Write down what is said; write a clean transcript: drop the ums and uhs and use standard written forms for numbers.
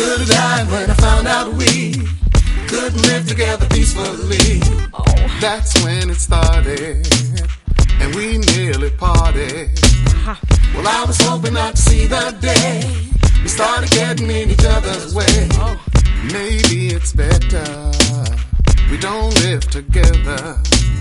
would have died when I found out we couldn't live together peacefully. That's when it started, and we nearly parted. Well, I was hoping not to see the day we started getting in each other's way. Maybe it's better we don't live together.